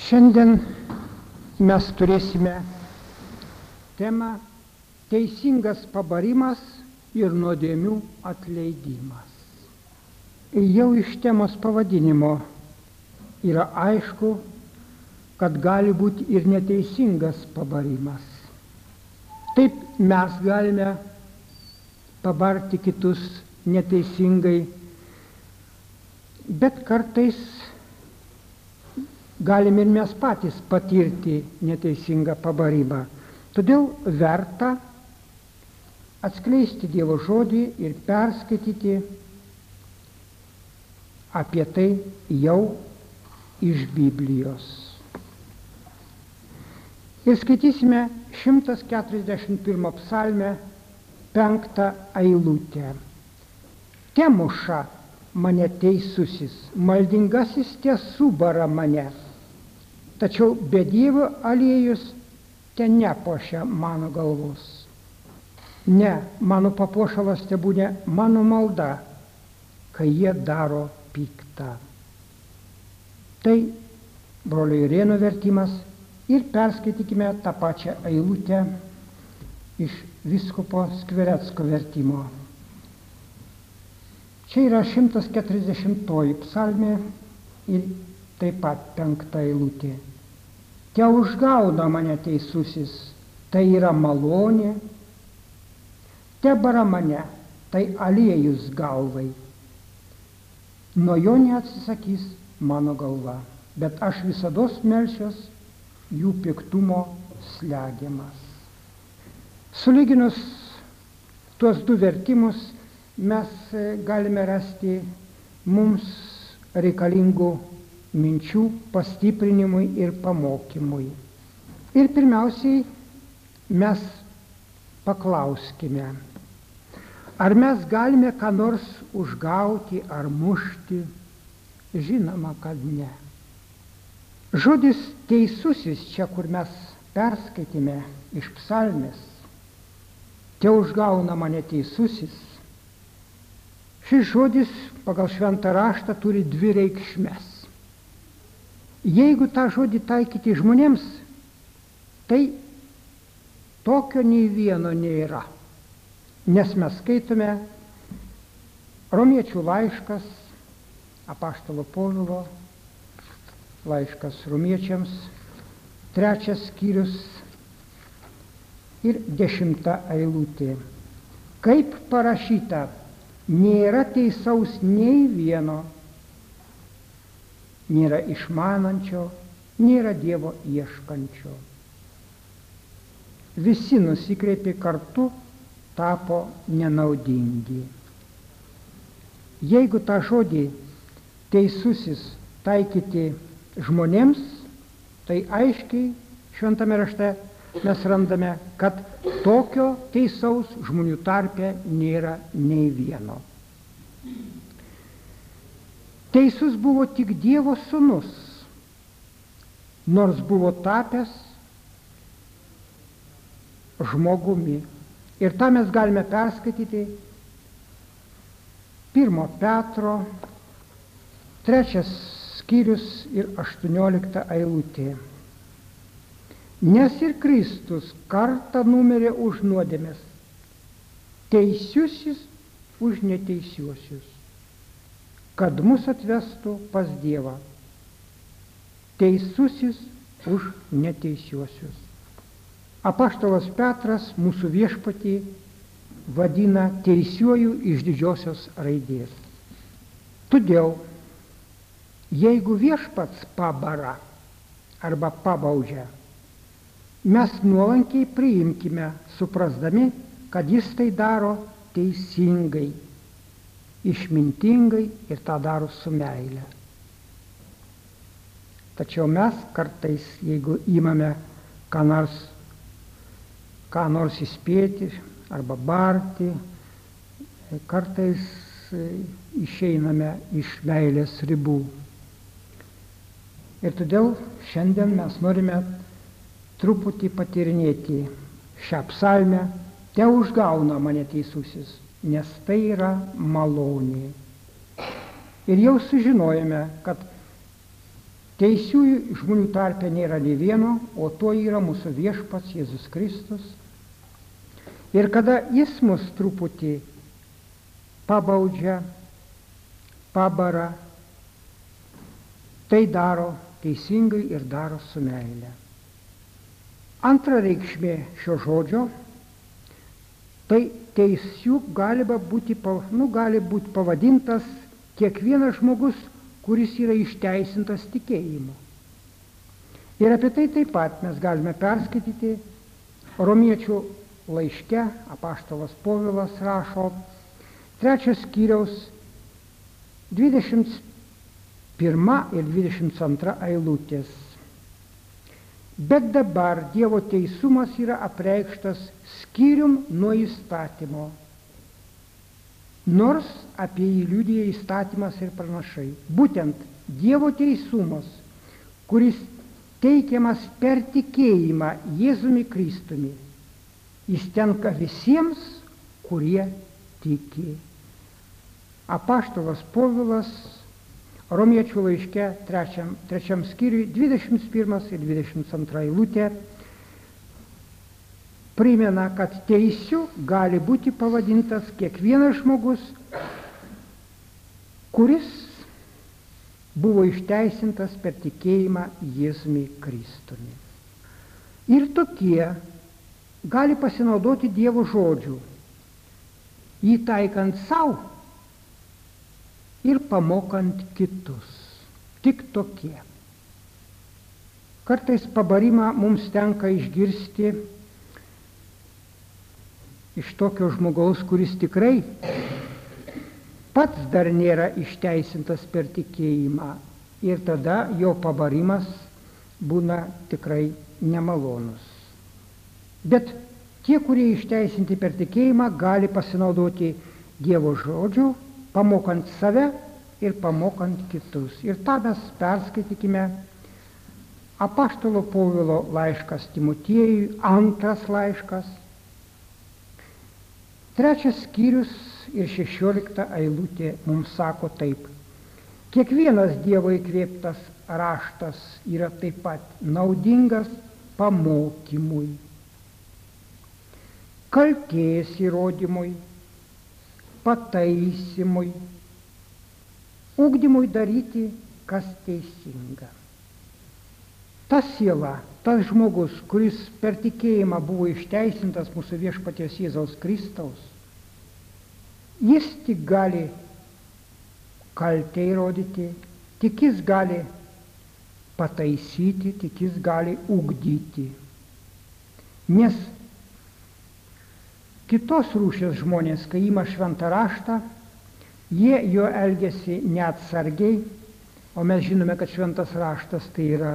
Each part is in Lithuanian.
Šiandien mes turėsime temą teisingas pabarimas ir nuodėmių atleidimas. Jau iš temos pavadinimo yra aišku, kad gali būti ir neteisingas pabarimas. Taip mes galime pabarti kitus neteisingai, bet kartais galime ir mes patys patirti neteisingą pabarimą. Todėl verta atskleisti Dievo žodį ir perskaityti apie tai jau iš Biblijos. Ir skaitysime 141 psalmę 5 eilutę. Temuša mane teisusis, maldingasis tesubara mane, tačiau bedievių aliejus te nepuošia mano galvos. Ne, mano papuošalas tebūne mano malda, kai jie daro piktą. Tai brolio Irėno vertimas ir perskaitykime tą pačią eilutę iš vyskupo Skvirecko vertimo. Čia yra 140 psalmė ir taip pat 5 eilutė. Te užgauna mane teisusis, tai yra malonė, te bara mane, tai aliejus galvai. Nuo jo neatsisakys mano galva, bet aš visados melsiuos jų piktumo slegiamas. Sulyginus tuos du vertimus mes galime rasti mums reikalingų minčių pastiprinimui ir pamokymui. Ir pirmiausiai mes paklauskime, ar mes galime ką nors užgauti ar mušti? Žinoma, kad ne. Žodis teisusis, čia kur mes perskaitėme iš psalmės, te užgauna mane teisusis. Šis žodis pagal šventą raštą turi dvi reikšmes. Jeigu tą žodį taikyti žmonėms, tai tokio nei vieno nėra. Nes mes skaitome Romiečių laiškas, apaštalo Povilo laiškas Romiečiams, 3 skyrius ir 10 eilutė. Kaip parašyta, nėra teisaus nei vieno, nėra išmanančio, nėra Dievo ieškančio. Visi nusikreipė kartu, tapo nenaudingi. Jeigu tą žodį teisusis taikyti žmonėms, tai aiškiai šventame rašte mes randame, kad tokio teisaus žmonių tarpe nėra nei vieno. Teisus buvo tik Dievo sūnus, nors buvo tapęs žmogumi. Ir tą mes galime perskaityti 1 Petro 3 skyrius ir 18 eilutė. Nes ir Kristus kartą numirė už nuodėmes, teisiusis už neteisiuosius, kad mus atvestų pas Dievą, teisusis už neteisiuosius. Apaštalas Petras mūsų viešpatį vadina teisiuoju iš didžiosios raidės. Todėl, jeigu viešpats pabara arba pabaudžia, mes nuolankiai priimkime, suprasdami, kad jis tai daro teisingai, išmintingai ir tą daro su meile. Tačiau mes kartais, jeigu imame ką nors įspėti arba barti, kartais išeiname iš meilės ribų. Ir todėl šiandien mes norime truputį patyrinėti šią psalmę, te užgauna mane teisusis, nes tai yra malonė. Ir jau sužinojome, kad Teisiųjų žmonių tarpe nėra nė vieno, o to yra mūsų viešpats Jėzus Kristus. Ir kada jis mus truputį pabaudžia, pabara, tai daro teisingai ir daro su meile. Antra reikšmė šio žodžio, tai teisiu gali būti pavadintas kiekvienas žmogus, kuris yra išteisintas tikėjimu. Ir apie tai taip pat mes galime perskaityti Romiečių laiške, apaštalas Povilas rašo, 3 skyriaus 21 ir 22 eilutės. Bet dabar Dievo teisumas yra apreikštas skyrium nuo įstatymo, nors apie jį liudija įstatymas ir pranašai. Būtent Dievo teisumas, kuris teikiamas per tikėjimą Jėzumi Kristumi, jis tenka visiems, kurie tiki. Apaštalas Povilas Romiečių laiške 3 skyriui 21 ir 22 eilutė primena, kad teisiu gali būti pavadintas kiekvienas žmogus, kuris buvo išteisintas per tikėjimą Jėzumi Kristumi. Ir tokie gali pasinaudoti Dievo žodžiu, jį taikant savo ir pamokant kitus. Tik tokie. Kartais pabarimą mums tenka išgirsti iš tokio žmogaus, kuris tikrai pats dar nėra išteisintas per tikėjimą. Ir tada jo pabarimas būna tikrai nemalonus. Bet tie, kurie išteisinti per tikėjimą, gali pasinaudoti Dievo žodžiu, pamokant save ir pamokant kitus. Ir tą mes perskaitykime apaštalo Povilo laiškas Timotiejui, 2 laiškas, 3 skyrius ir 16 eilutė mums sako taip. Kiekvienas Dievo įkvėptas raštas yra taip pat naudingas pamokymui, kaltės įrodymui, pataisymui, ugdymui daryti, kas teisinga. Ta siela, tas žmogus, kuris per tikėjimą buvo išteisintas mūsų viešpaties Jėzaus Kristaus, jis tik gali kaltę įrodyti, tik jis gali pataisyti, tik jis gali ugdyti. Nes kitos rūšies žmonės, kai ima šventą raštą, jie jo elgiasi neatsargiai, o mes žinome, kad šventas raštas tai yra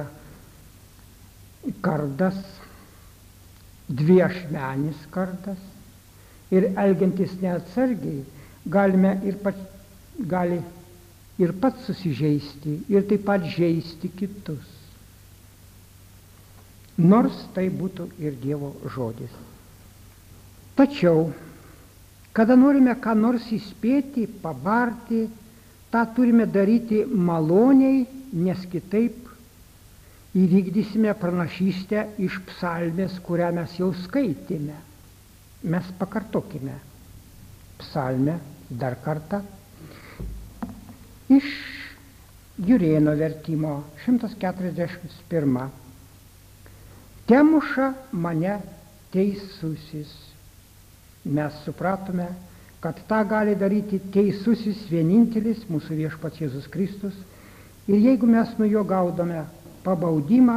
kardas, dviašmenis kardas, ir elgiantis neatsargiai gali ir pats susižeisti, ir taip pat žeisti kitus. Nors tai būtų ir Dievo žodis. Tačiau, kada norime ką nors įspėti, pabarti, tą turime daryti maloniai, nes kitaip įvykdysime pranašystę iš psalmės, kurią mes jau skaitėme. Mes pakartokime psalmę dar kartą iš Jurėno vertimo 141. Temuša mane teisusis. Mes supratome, kad tą gali daryti teisusis vienintelis mūsų viešpats Jėzus Kristus. Ir jeigu mes nuo jo gaudome pabaudimą,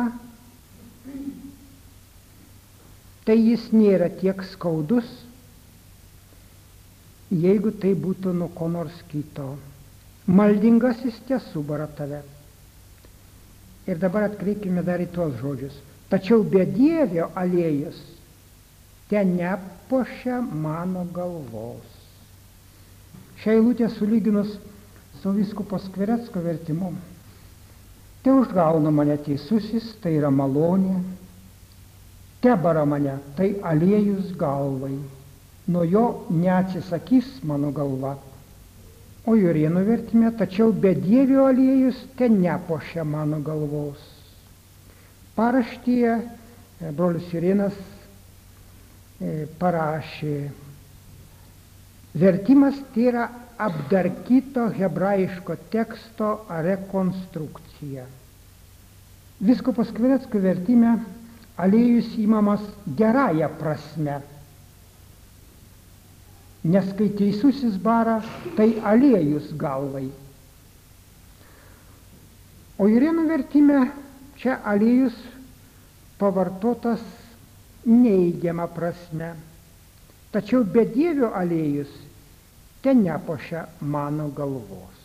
tai jis nėra tiek skaudus, jeigu tai būtų nuo ko nors kito. Maldingasis tesubara tave. Ir dabar atkreipkime dar į tuos žodžius. Tačiau bedievio aliejus ten nepuošia mano galvos. Šią eilutę sulyginus su vyskupo Skvirecko vertimu. Te užgauna mane teisusis, tai yra malonė. Tebara mane, tai aliejus galvai. Nuo jo neatsisakys mano galva. O Jurėno vertime, tačiau bedievio aliejus ten nepuošia mano galvos. Paraštyje brolis Jurėnas parašė, vertimas tai yra apdarkyto hebrajiško teksto rekonstrukcija. Vyskupo Skvirecko vertime aliejus įmamas gerąją prasme, nes kai teisusis bara, tai aliejus galvai. O Jurėno vertime čia aliejus pavartotas neigiama prasme, tačiau bedievio aliejus ten nepuošia mano galvos.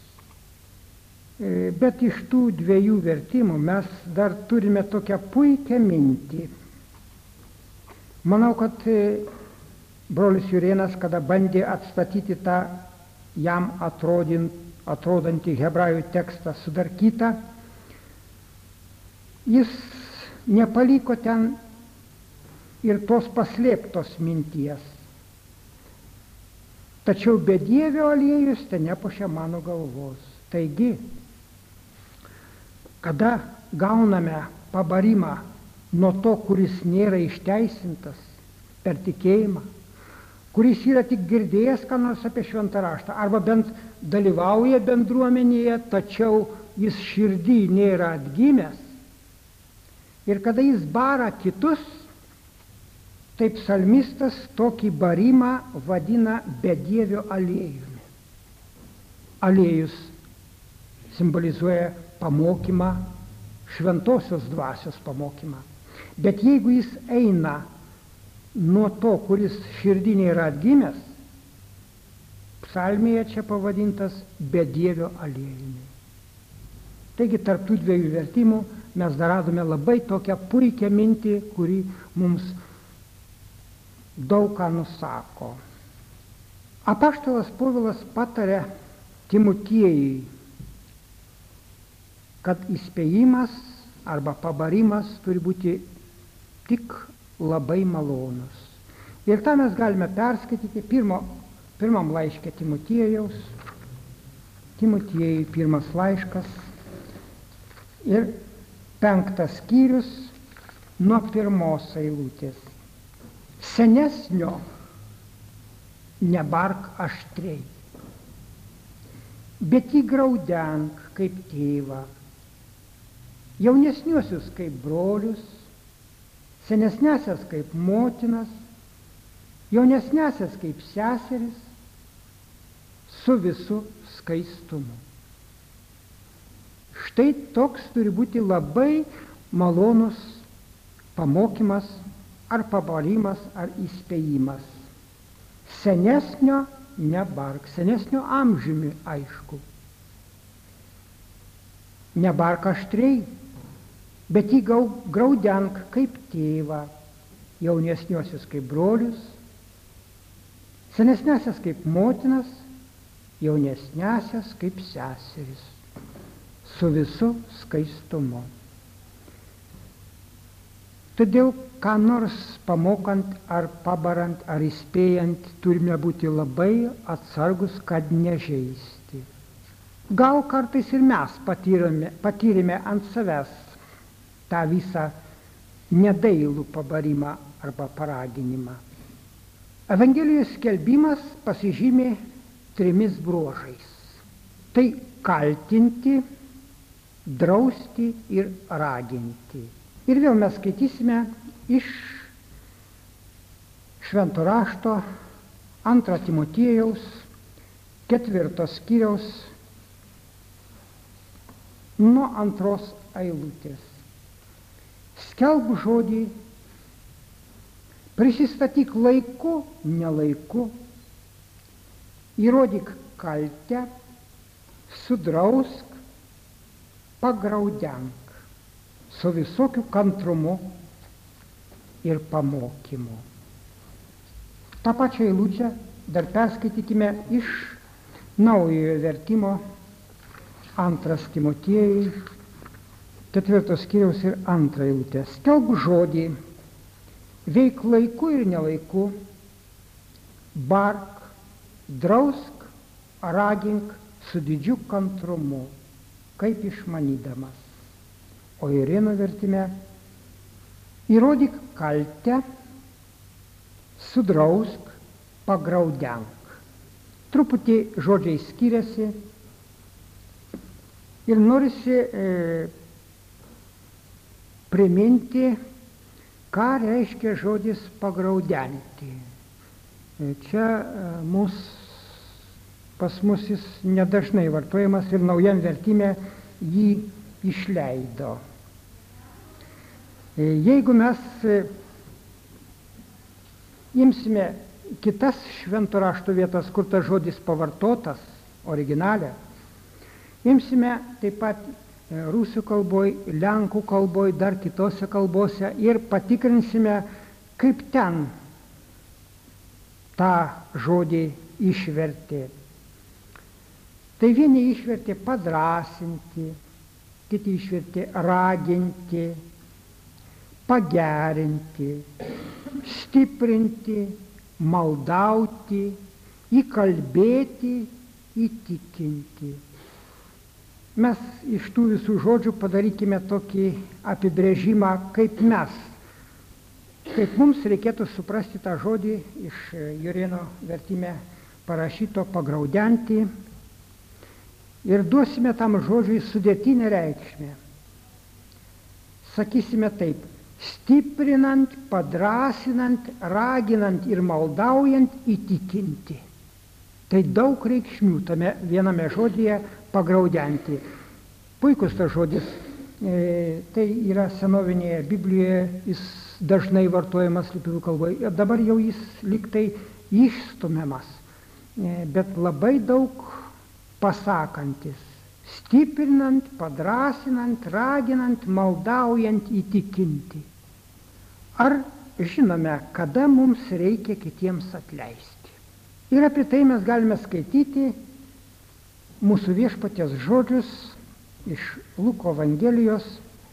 Bet iš tų dviejų vertimų mes dar turime tokią puikią mintį. Manau, kad brolis Jurėnas, kada bandė atstatyti tą jam atrodantį hebrajų tekstą sudarkytą, jis nepaliko ten ir tos paslėptos minties. Tačiau bedievio aliejus ten nepuošia mano galvos. Taigi, kada gauname pabarimą nuo to, kuris nėra išteisintas per tikėjimą, kuris yra tik girdėjęs ką nors apie šventą raštą, arba bent dalyvauja bendruomenėje, tačiau jis širdį nėra atgimęs. Ir kada jis bara kitus, taip psalmistas tokį barimą vadina bedievio aliejumi. Aliejus simbolizuoja pamokymą, šventosios dvasios pamokymą. Bet jeigu jis eina nuo to, kuris širdį nėra atgimęs, psalmėje čia pavadintas bedievio aliejumi. Taigi tarp tų dviejų vertimų mes dar radome labai tokią puikią mintį, kuri mums daug ką nusako. Apaštalas Povilas patarė Timotiejui, kad įspėjimas arba pabarimas turi būti tik labai malonus. Ir tą mes galime perskaityti pirmam laiške Timotiejaus, Timotiejui pirmas laiškas ir 5 skyrius nuo 1 eilutės. Senesnio nebark aštriai, bet jį graudenk kaip tėvą, jaunesniuosius kaip brolius, senesnesias kaip motinas, jaunesnesias kaip seseris, su visu skaistumu. Štai toks turi būti labai malonus pamokymas ar pabarimas ar įspėjimas. Senesnio nebark, senesnio amžiumi aišku. Nebark aštriai, bet jį graudenk kaip tėvą, jaunesniuosius kaip brolius, senesnesias kaip motinas, jaunesnesias kaip seseris, su visu skaistumu. Todėl, ką nors pamokant ar pabarant ar įspėjant, turime būti labai atsargus, kad nežeisti. Gal kartais ir mes patyrėme ant savęs tą visą nedailų pabarimą arba paraginimą. Evangelijos skelbimas pasižymė 3 bruožais. Tai kaltinti, drausti ir raginti. Ir vėl mes skaitysime iš Švento rašto 2 Timotiejaus 4 skyriaus nuo 2 eilutės. Skelb žodį, prisistatyk laiku, nelaiku, įrodyk kaltę, sudrausk, pagraudenk su visokiu kantrumu ir pamokymu. Ta pačią eilutę dar perskaitykime iš naujojo vertimo 2 Timotiejui 4 skyriaus ir 2 eilutė. Skelb žodį, veik laiku ir nelaiku, bark, drausk, ragink su didžiu kantrumu, kaip išmanydamas. O Irėno vertime įrodyk kaltę, sudrausk, pagraudenk. Truputį žodžiai skiriasi ir norisi priminti, ką reiškia žodis pagraudenti. Čia pas mus jis nedažnai vartojamas ir naujam vertime jį išleido. Jeigu mes imsime kitas švento rašto vietas, kur tas žodis pavartotas, originale, imsime taip pat rusų kalboj, lenkų kalboj, dar kitose kalbose ir patikrinsime, kaip ten tą žodį išvertė. Tai vieni išvertė padrąsinti, kiti išvertė raginti, pagerinti, stiprinti, maldauti, įkalbėti, įtikinti. Mes iš tų visų žodžių padarykime tokį apibrėžimą, kaip mums reikėtų suprasti tą žodį iš Jurėno vertime parašyto pagraudenti ir duosime tam žodžiui sudėtinę reikšmę. Sakysime taip: stiprinant, padrąsinant, raginant ir maldaujant, įtikinti. Tai daug reikšmių tame viename žodyje pagraudenti. Puikus tas žodis, tai yra senovinėje Biblijoje, jis dažnai vartojamas lietuvių kalboje. Ir dabar jau jis lyg tai išstumiamas, bet labai daug pasakantis. Stiprinant, padrąsinant, raginant, maldaujant, įtikinti. Ar žinome, kada mums reikia kitiems atleisti? Ir apie tai mes galime skaityti mūsų viešpaties žodžius iš Luko Evangelijos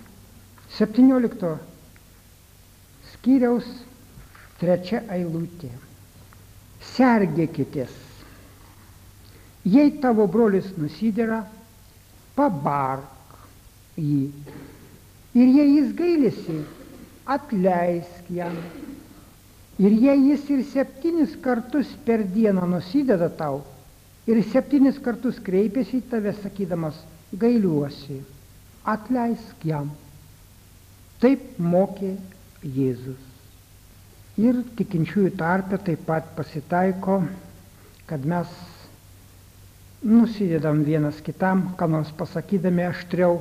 17 skyriaus 3 eilutė. Sergėkitės. Jei tavo brolis nusidera, pabark jį. Ir jei jis gailisi, atleisk jam. Ir jei jis ir 7 kartus per dieną nusideda tau, ir 7 kartus kreipiasi į tave, sakydamas, gailiuosi, atleisk jam. Taip mokė Jėzus. Ir tikinčiųjų tarpe taip pat pasitaiko, kad mes nusidedam vienas kitam, ką nors pasakydami aštriau.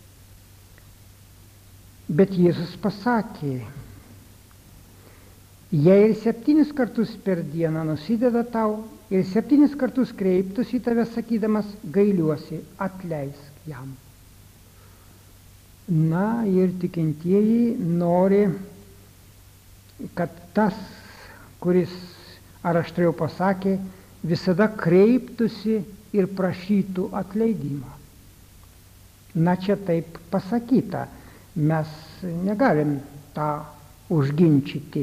Bet Jėzus pasakė, jei ir 7 kartus per dieną nusideda tau, ir 7 kartus kreiptųsi į tave, sakydamas, gailiuosi, atleisk jam. Na ir tikintieji nori, kad tas, kuris ar aštriau pasakė, visada kreiptųsi ir prašytų atleidimą. Na čia taip pasakyta, mes negalim tą užginčyti.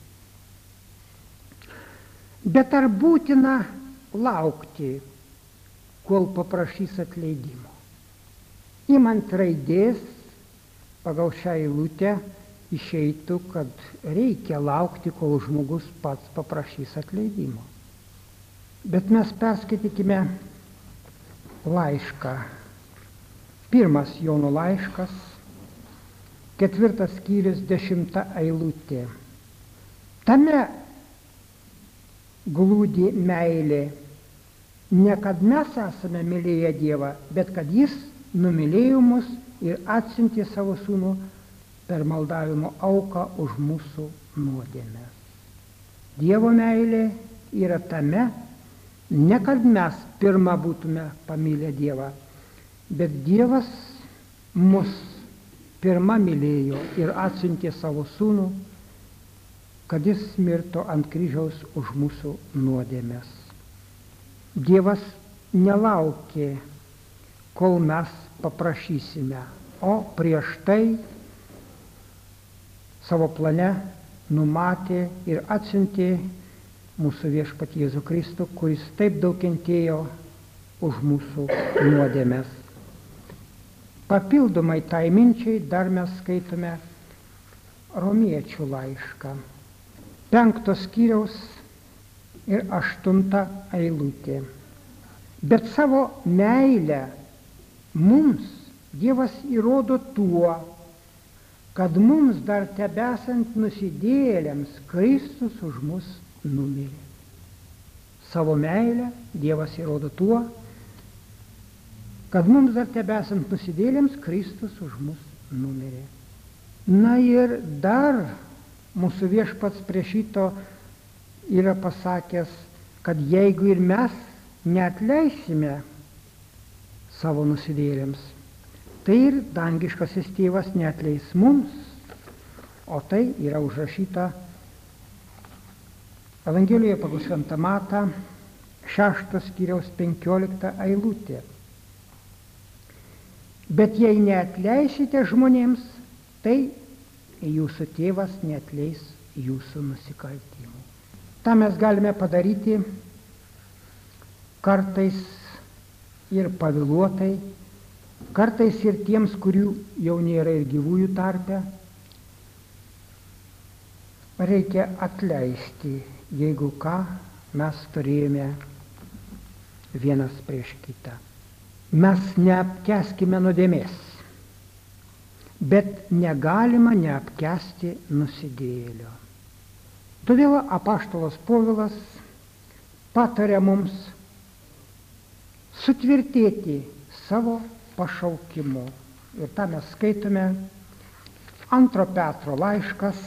Bet ar būtina laukti, kol paprašys atleidimo? Imant raidės, pagal šią eilutę išeitų, kad reikia laukti, kol žmogus pats paprašys atleidimo. Bet mes perskaitykime laišką. 1 Jono laiškas, 4 skyrius, 10 eilutė. Tame glūdi meilė. Ne kad mes esame mylėję Dievą, bet kad Jis numylėjo mus ir atsiuntė savo sūnų per maldavimo auką už mūsų nuodėmes. Dievo meilė yra tame, ne kad mes pirmą būtume pamylę Dievą, bet Dievas mus pirmą mylėjo ir atsiuntė savo sūnų, kad jis mirtų ant kryžiaus už mūsų nuodėmes. Dievas nelaukė, kol mes paprašysime, o prieš tai savo plane numatė ir atsiuntė mūsų viešpatį Jėzų Kristų, kuris taip daug kentėjo už mūsų nuodėmes. Papildomai tai minčiai dar mes skaitome Romiečių laišką, 5 skyriaus ir 8 eilutė. Bet savo meilę mums Dievas įrodo tuo, kad mums dar tebesant nusidėjėliams Kristus už mus numirė. Savo meilę Dievas įrodo tuo, kad mums dar tebesant nusidėjėliams Kristus už mus numirė. Na ir dar mūsų Viešpats prie šito yra pasakęs, kad jeigu ir mes neatleisime savo nusidėjėliams, tai ir dangiškasis tėvas neatleis mums, o tai yra užrašyta Evangelijoje pagal Šventą Matą, 6 skyriaus 15 eilutė. Bet jei neatleisite žmonėms, tai jūsų tėvas neatleis jūsų nusikaltimų. Ta mes galime padaryti kartais ir pavėluotai, kartais ir tiems, kurių jau nėra ir gyvųjų tarpe. Reikia atleisti, jeigu ką mes turėjome vienas prieš kitą. Mes neapkęskime nuodėmės, bet negalima neapkęsti nusidėjėlio. Todėl apaštalas Povilas pataria mums sutvirtėti savo pašaukimu. Ir tą mes skaitome 2 Petro laiškas,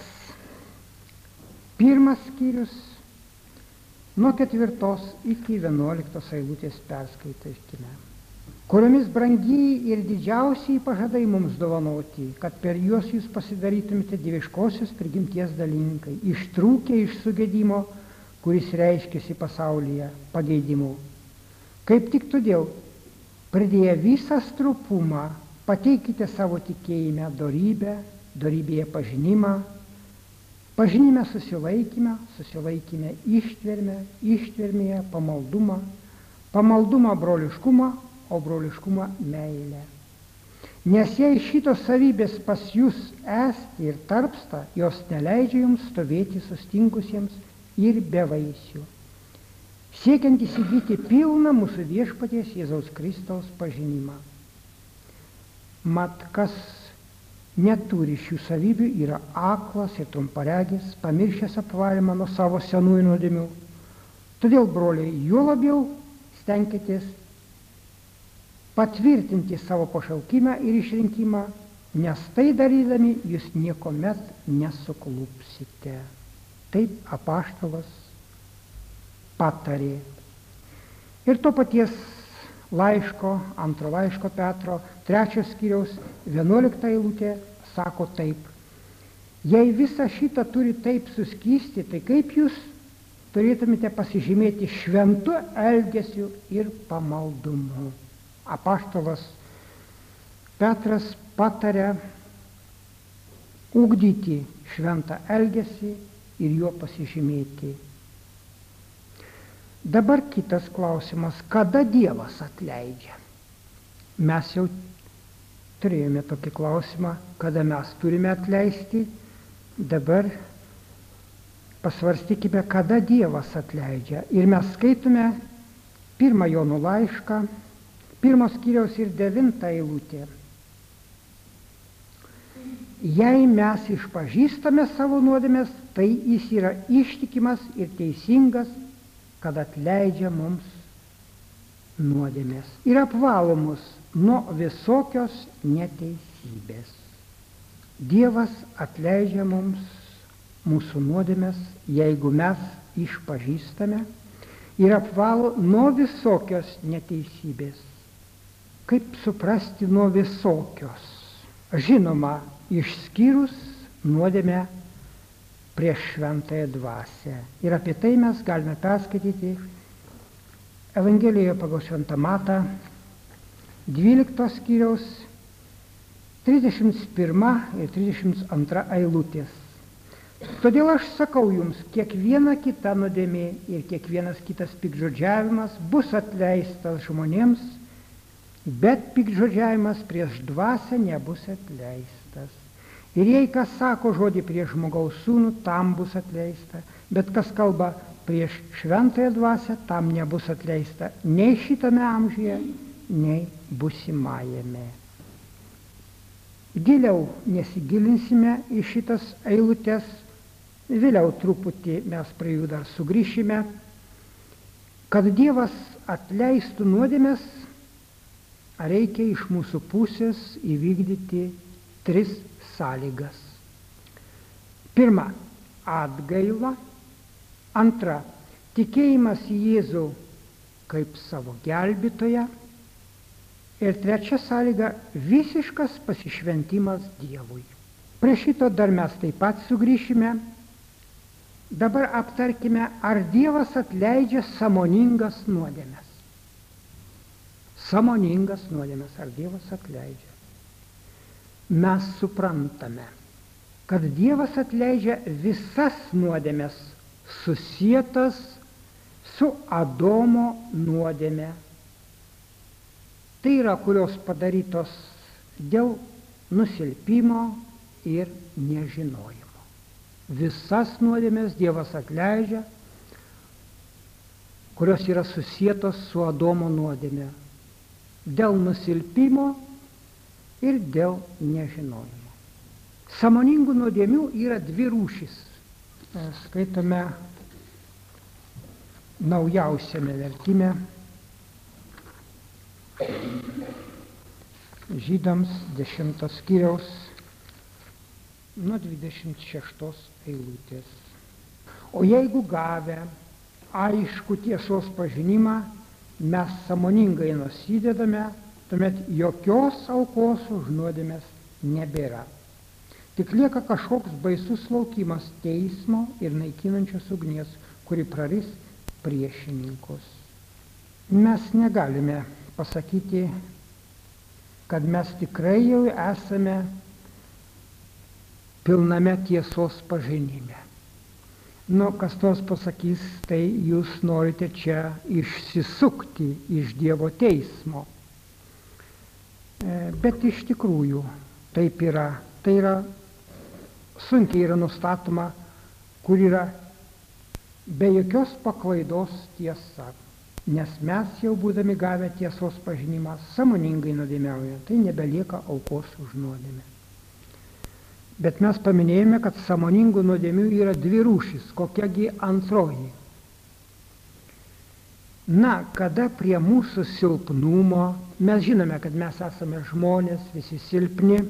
1 skyrius, nuo 4 iki 11 eilutės perskaitykime. Kuriomis brangieji ir didžiausiai pažadai mums dovanoti, kad per juos jūs pasidarytumėte dieviškosios prigimties dalinkai, ištrūkę iš sugedimo, kuris reiškiasi pasaulyje pageidimu. Kaip tik todėl, pridėję visą strupumą, pateikite savo tikėjime dorybę, dorybėje pažinimą, pažinime susilaikymą, susilaikymę ištvermę, ištvermėje pamaldumą, pamaldumą broliškumą, o broliškumą meilę. Nes jei šitos savybės pas jūs esti ir tarpsta, jos neleidžia jums stovėti sustinkusiems ir be vaisių, siekiant įsigyti pilną mūsų Viešpaties Jėzaus Kristaus pažinimą. Mat, kas neturi šių savybių, yra aklas ir trumparegis, pamiršęs apvalymą nuo savo senųjų nuodėmių. Todėl, broliai, juo labiau stenkitės patvirtinti savo pašaukimą ir išrinkimą, nes tai darydami jūs niekuomet nesuklupsite. Taip apaštalas patarė. Ir to paties laiško, 2 laiško Petro, 3 skyriaus 11 eilutė sako taip. Jei visą šitą turi taip suskysti, tai kaip jūs turėtumėte pasižymėti šventu elgesiu ir pamaldumu. Apaštalas Petras pataria ugdyti šventą elgesį ir juo pasižymėti. Dabar kitas klausimas, kada Dievas atleidžia? Mes jau turėjome tokį klausimą, kada mes turime atleisti. Dabar pasvarstykime, kada Dievas atleidžia. Ir mes skaitome 1 Jono laišką, 1 skyriaus ir 9 eilutė. Jei mes išpažįstame savo nuodėmes, tai jis yra ištikimas ir teisingas, kad atleidžia mums nuodėmes ir apvalo mus nuo visokios neteisybės. Dievas atleidžia mums mūsų nuodėmes, jeigu mes išpažįstame, ir apvalo nuo visokios neteisybės. Kaip suprasti nuo visokios? Žinoma, išskyrus nuodėmę prieš šventąją dvasią. Ir apie tai mes galime perskaityti Evangelijoje pagal Šventą Matą, 12 skyriaus 31 ir 32 eilutės. Todėl aš sakau jums, kiekviena kita nuodėmė ir kiekvienas kitas piktžodžiavimas bus atleistas žmonėms, bet piktžodžiavimas prieš dvasią nebus atleistas. Ir jei kas sako žodį prieš žmogaus sūnų, tam bus atleista, bet kas kalba prieš šventąją dvasią, tam nebus atleista nei šitame amžiuje, nei busimajame. Giliau nesigilinsime į šitas eilutes, vėliau truputį mes prie jų dar sugrįšime. Kad Dievas atleistų nuodėmes, reikia iš mūsų pusės įvykdyti 3 sąlygas. Pirma, atgaila. Antra, tikėjimas į Jėzų kaip savo gelbėtoją. Ir trečia sąlyga, visiškas pasišventimas Dievui. Prie šito dar mes taip pat sugrįšime. Dabar aptarkime, ar Dievas atleidžia sąmoningas nuodėmes. Sąmoningas nuodėmes, ar Dievas atleidžia. Mes suprantame, kad Dievas atleidžia visas nuodėmes susietas su Adomo nuodėme. Tai yra, kurios padarytos dėl nusilpimo ir nežinojimo. Visas nuodėmes Dievas atleidžia, kurios yra susietos su Adomo nuodėme. Dėl nusilpimo ir dėl nežinojimo. Sąmoningų nuodėmių yra 2 rūšys. Skaitome naujausiame vertime Žydams 10 skyriaus nuo 26 eilutės. O jeigu gavę aišku tiesos pažinimą, mes sąmoningai nusidedame, tuomet jokios aukos už nuodėmes nebėra. Tik lieka kažkoks baisus laukimas teismo ir naikinančios ugnies, kuri praris priešininkus. Mes negalime pasakyti, kad mes tikrai jau esame pilname tiesos pažinime. Kas nors pasakys, tai jūs norite čia išsisukti iš Dievo teismo. Bet iš tikrųjų taip yra. Tai yra sunkiai yra nustatoma, kur yra be jokios paklaidos tiesa. Nes mes jau būdami gavę tiesos pažinimą sąmoningai nuodėmiaujame, tai nebelieka aukos už nuodėmę. Bet mes paminėjome, kad sąmoningų nuodėmių yra 2 rūšys, kokiagi antroji. Kada prie mūsų silpnumo, mes žinome, kad mes esame žmonės, visi silpni,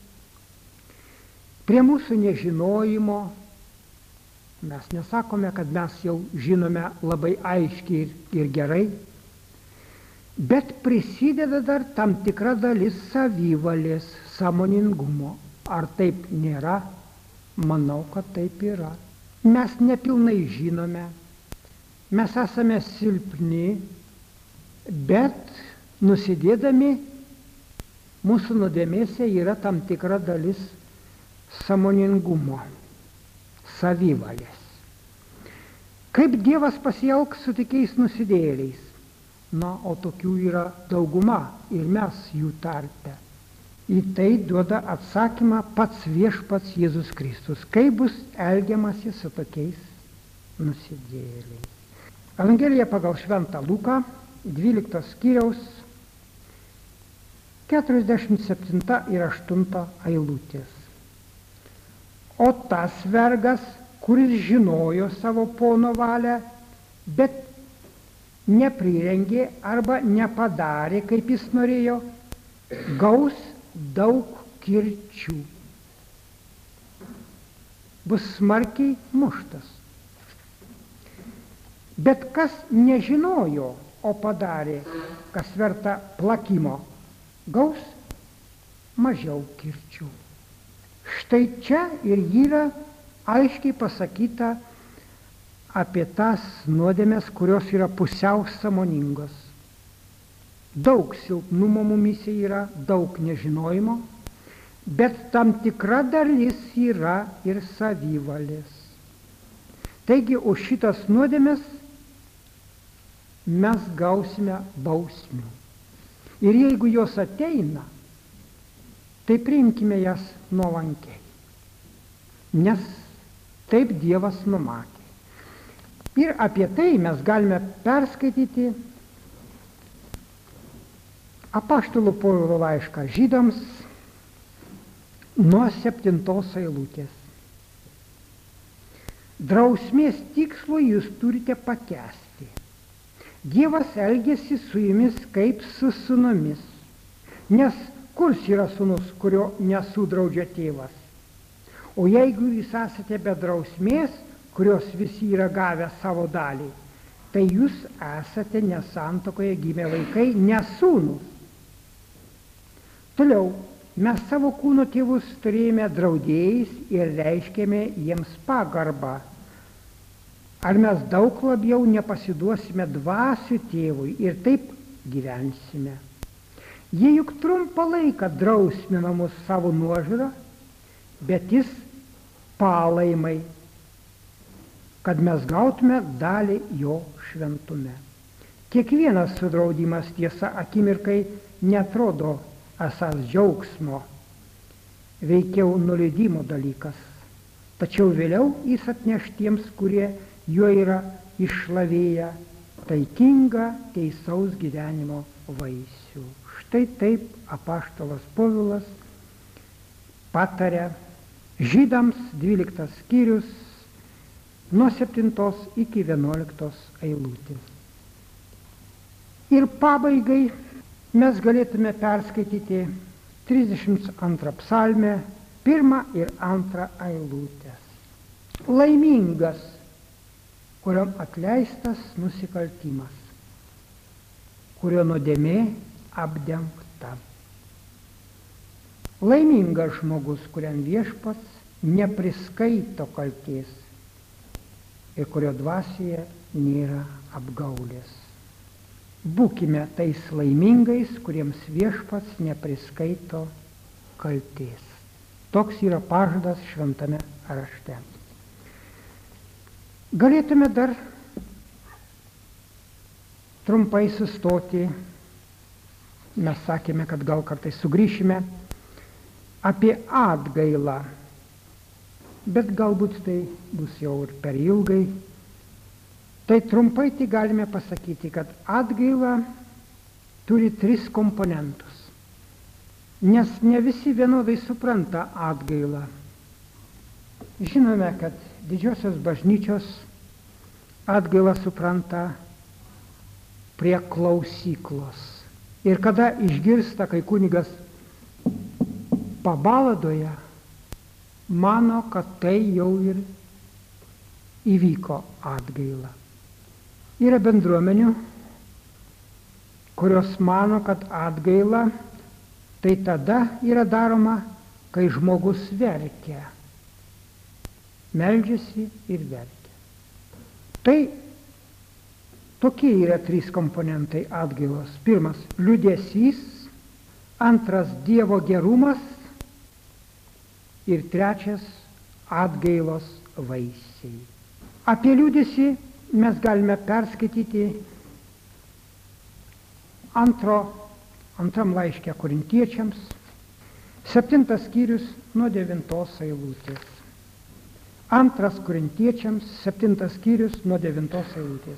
prie mūsų nežinojimo, mes nesakome, kad mes jau žinome labai aiškiai ir gerai, bet prisideda dar tam tikra dalis savivalės, sąmoningumo. Ar taip nėra? Manau, kad taip yra. Mes nepilnai žinome, mes esame silpni, bet nusidėdami mūsų nuodėmėse yra tam tikra dalis sąmoningumo, savivalės. Kaip Dievas pasielgs su tokiais nusidėjėliais? O tokių yra dauguma ir mes jų tarpe. Į tai duoda atsakymą pats viešpats Jėzus Kristus. Kaip bus elgiamasi su tokiais nusidėjėliais? Evangelija pagal Šventą Luką, 12 skyriaus, 47 ir 8 eilutės. O tas vergas, kuris žinojo savo pono valią, bet neprirengė arba nepadarė, kaip jis norėjo, gaus daug kirčių. Bus smarkiai muštas. Bet kas nežinojo, o padarė, kas verta plakimo, gaus mažiau kirčių. Štai čia ir yra aiškiai pasakyta apie tas nuodėmes, kurios yra pusiau sąmoningos. Daug silpnumo mumyse yra, daug nežinojimo, bet tam tikra dalis yra ir savivalės. Taigi, už šitas nuodėmes mes gausime bausmių. Ir jeigu jos ateina, tai priimkime jas nuolankiai, nes taip Dievas numatė. Ir apie tai mes galime perskaityti apaštalo Povilo laišką Žydams nuo 7 eilutės. Drausmės tikslo jūs turite pakęsti. Dievas elgiasi su jumis kaip su sūnumis, nes kurs yra sūnus, kurio nesudraudžia tėvas. O jeigu jūs esate be drausmės, kurios visi yra gavę savo dalį, tai jūs esate nesantuokoje gimę vaikai, nesūnus. Toliau, mes savo kūno tėvus turėjome draudėjais ir reiškėme jiems pagarbą. Ar mes daug labiau nepasiduosime dvasių tėvui ir taip gyvensime? Jie juk trumpą laiką drausmina mus savo nuožiūrą, bet jis palaimai, kad mes gautume dalį jo šventume. Kiekvienas sudraudimas tiesa akimirkai netrodo esas džiaugsmo, veikiau nuleidimo dalykas. Tačiau vėliau jis atneš tiems, kurie juo yra išlavėję, taikingą teisaus gyvenimo vaisių. Štai taip apaštalas Povilas pataria Žydams 12 skyrius nuo 7 iki 11 eilutės. Ir pabaigai mes galėtume perskaityti 32 psalmę, 1 ir 2 eilutės. Laimingas, kuriam atleistas nusikaltimas, kurio nuodėmė apdengta. Laimingas žmogus, kuriam viešpats nepriskaito kaltės ir kurio dvasioje nėra apgaulės. Būkime tais laimingais, kuriems viešpats nepriskaito kaltės. Toks yra pažadas šventame rašte. Galėtume dar trumpai sustoti, mes sakėme, kad gal kartais sugrįšime, apie atgailą, bet galbūt tai bus jau ir per ilgai. Tai trumpai tai galime pasakyti, kad atgaila turi 3 komponentus, nes ne visi vienodai supranta atgailą. Žinome, kad didžiosios bažnyčios atgailą supranta prie klausyklos. Ir kada išgirsta, kai kunigas pabaladoje, mano, kad tai jau ir įvyko atgaila. Yra bendruomenių, kurios mano, kad atgaila tai tada yra daroma, kai žmogus verkia. Meldžiasi ir verkia. Tai tokie yra 3 komponentai atgailos. Pirmas – liūdesys, antras – Dievo gerumas ir trečias – atgailos vaisiai. Apie liūdesį mes galime perskaityti antram laiške Korintiečiams, 7 skyrius nuo 9 eilutės. 2 Korintiečiams, 7 skyrius nuo 9 eilutės.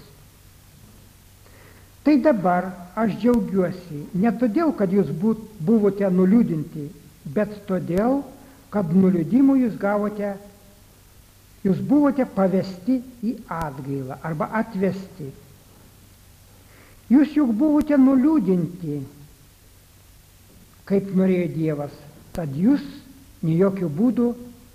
Tai dabar aš džiaugiuosi, ne todėl, kad jūs buvote nuliūdinti, bet todėl, kad nuliūdimų jūs buvote pavesti į atgailą arba atvesti. Jūs juk buvote nuliūdinti, kaip norėjo Dievas, tad jūs nei jokių būdų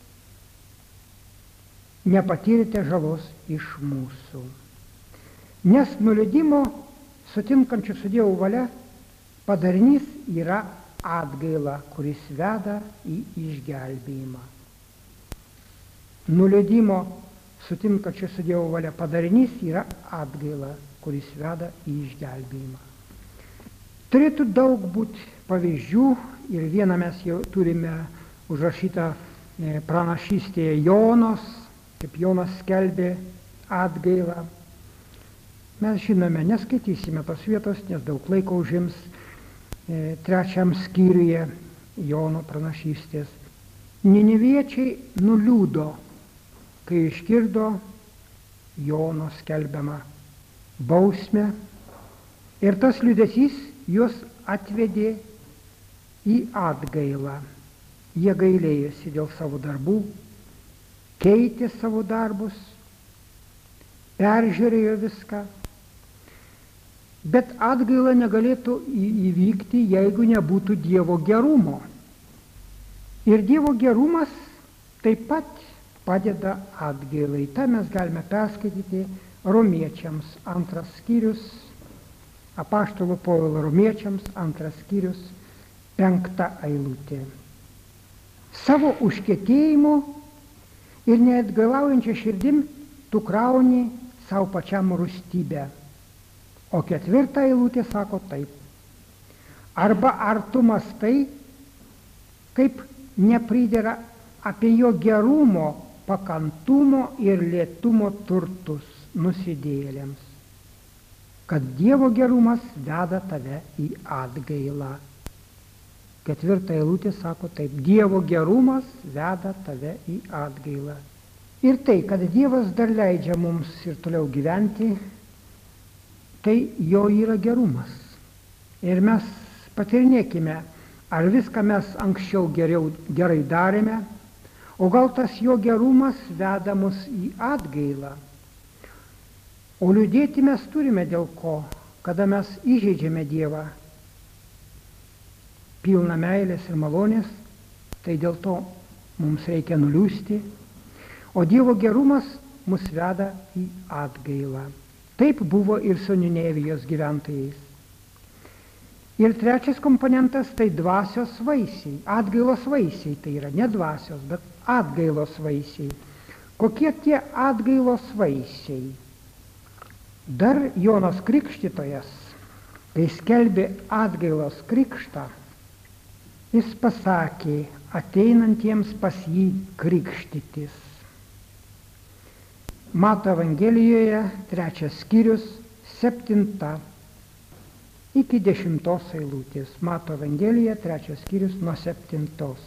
nepatyrėte žalos iš mūsų. Nes nuliūdimo sutinkančių su Dievo valia padarinys yra atgaila, kuris veda į išgelbėjimą. Nuliūdimo sutinkančių su Dievo valia padarinys yra atgaila, kuris veda į išgelbėjimą. Turėtų daug būti pavyzdžių ir vieną mes jau turime užrašyta pranašystėje Jonos, kaip Jonas skelbė atgailą. Mes žinome, neskaitysime tos vietos, nes daug laiko užims 3 skyriuje Jono pranašystės. Niniviečiai nuliūdo, kai išgirdo Jono skelbiamą bausmę, ir tas liūdesys juos atvedė į atgailą. Jie gailėjosi dėl savo darbų, keitė savo darbus, peržiūrėjo viską. Bet atgaila negalėtų įvykti, jeigu nebūtų Dievo gerumo. Ir Dievo gerumas taip pat padeda atgailai. Ta mes galime perskaityti Romiečiams 2 skyrius, apaštalo Povilo Romiečiams 2 skyrius, 5 eilutė. Savo užkietėjimu ir neatgailaujančia širdim tu krauni savo pačiam rūstybę. O 4 eilutė sako taip. Arba ar tu mastai, kaip nepridera apie jo gerumo, pakantumo ir lėtumo turtus nusidėjėliams, kad Dievo gerumas veda tave į atgailą. 4 eilutė sako taip. Dievo gerumas veda tave į atgailą. Ir tai, kad Dievas dar leidžia mums ir toliau gyventi, tai jo yra gerumas. Ir mes patyrinėkime, ar viską mes anksčiau gerai darėme, o gal tas jo gerumas veda mus į atgailą. O liūdėti mes turime dėl ko, kada mes įžeidžiame Dievą pilną meilės ir malonės, tai dėl to mums reikia nuliūsti, o Dievo gerumas mus veda į atgailą. Taip buvo ir su Ninevijos gyventojais. Ir 3 komponentas tai dvasios vaisiai, atgailos vaisiai, tai yra ne dvasios, bet atgailos vaisiai. Kokie tie atgailos vaisiai? Dar Jonas Krikštytojas, kai skelbė atgailos krikštą, jis pasakė ateinantiems pas jį krikštytis. Mato Evangelijoje 3 skyrius 7 iki 10 eilutės. Mato Evangelija 3 skyrius nuo 7.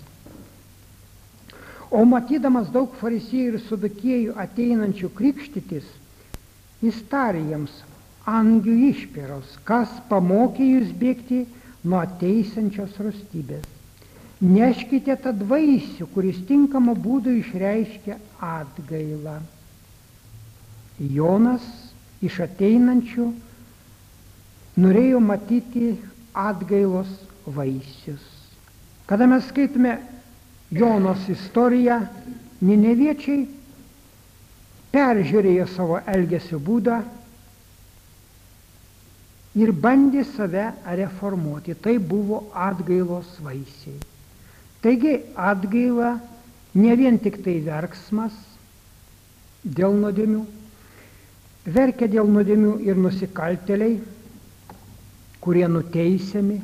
O matydamas daug farisėjų ir sadukiejų ateinančių krikštytis, jis tarė jiems: angių išperos, kas pamokė jūs bėgti nuo ateisiančios rūstybės. Neškite tą vaisių, kuris tinkamą būdų išreiškia atgailą. Jonas iš ateinančių norėjo matyti atgailos vaisius. Kada mes skaitome Jonos istoriją, nineviečiai peržiūrėjo savo elgesio būdą ir bandė save reformuoti. Tai buvo atgailos vaisiai. Taigi atgaila ne vien tik tai verksmas dėl nuodėmių. Verkia dėl nuodėmių ir nusikaltėliai, kurie nuteisiami,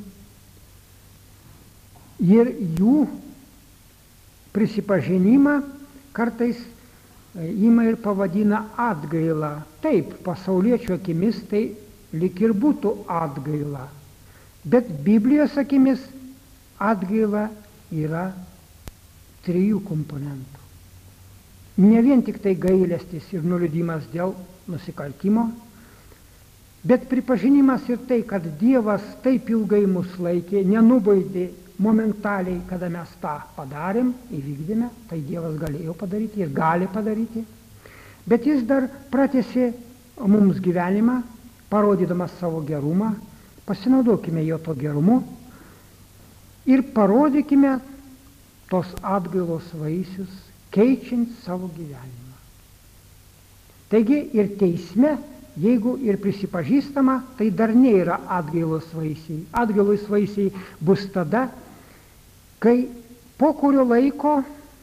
ir jų prisipažinimą kartais ima ir pavadina atgaila. Taip, pasauliečių akimis tai lyg ir būtų atgaila, bet Biblijos akimis atgaila yra 3 komponentų. Ne vien tik tai gailestis ir nuliūdimas dėl nusikaltimo, bet pripažinimas ir tai, kad Dievas taip ilgai mus laikė, nenubaidė momentaliai, kada mes tą padarėm, įvykdėme, tai Dievas galėjo padaryti ir gali padaryti, bet jis dar pratęsė mums gyvenimą, parodydamas savo gerumą. Pasinaudokime jo to gerumu ir parodykime tos atgailos vaisius, keičiant savo gyvenimą. Taigi ir teisme, jeigu ir prisipažįstama, tai dar nėra atgailos vaisiai. Atgailos vaisiai bus tada, kai po kurio laiko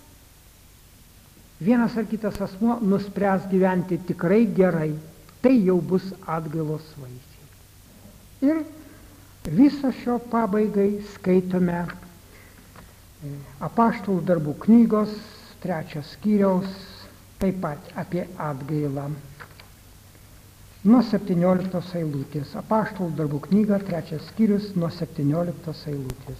vienas ar kitas asmuo nuspręs gyventi tikrai gerai. Tai jau bus atgailos vaisiai. Ir viso šio pabaigai skaitome Apaštalų darbų knygos 3 skyriaus, taip pat apie atgailą. Nuo 17 eilutės. Apaštalų darbų knyga 3 skyrius nuo 17 eilutės.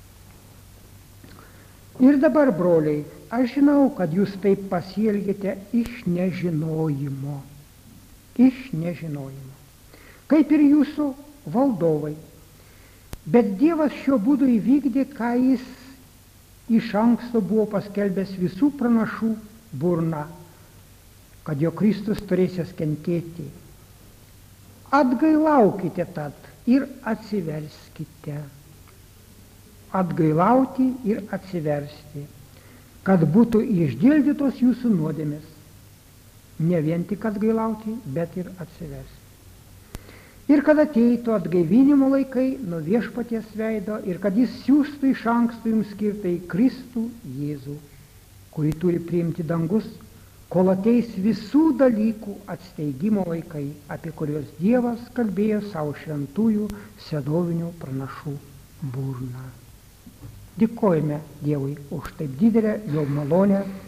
Ir dabar, broliai, aš žinau, kad jūs taip pasielgėte iš nežinojimo. Iš nežinojimo. Kaip ir jūsų valdovai. Bet Dievas šiuo būdu įvykdė, ką jis iš anksto buvo paskelbęs visų pranašų burna, kad jo Kristus turėsės kentėti. Atgailaukite tad ir atsiverskite. Atgailauti ir atsiversti, kad būtų išdildytos jūsų nuodėmės. Ne vien tik atgailauti, bet ir atsiversti. Ir kad ateitų atgaivinimo laikai nuo viešpaties veido ir kad jis siųstų iš anksto jums skirtą į Kristų Jėzų, kurį turi priimti dangus, kol ateis visų dalykų atsteigimo laikai, apie kuriuos Dievas kalbėjo savo šventųjų senovinių pranašų burna. Dėkojame Dievui už taip didelę jo malonę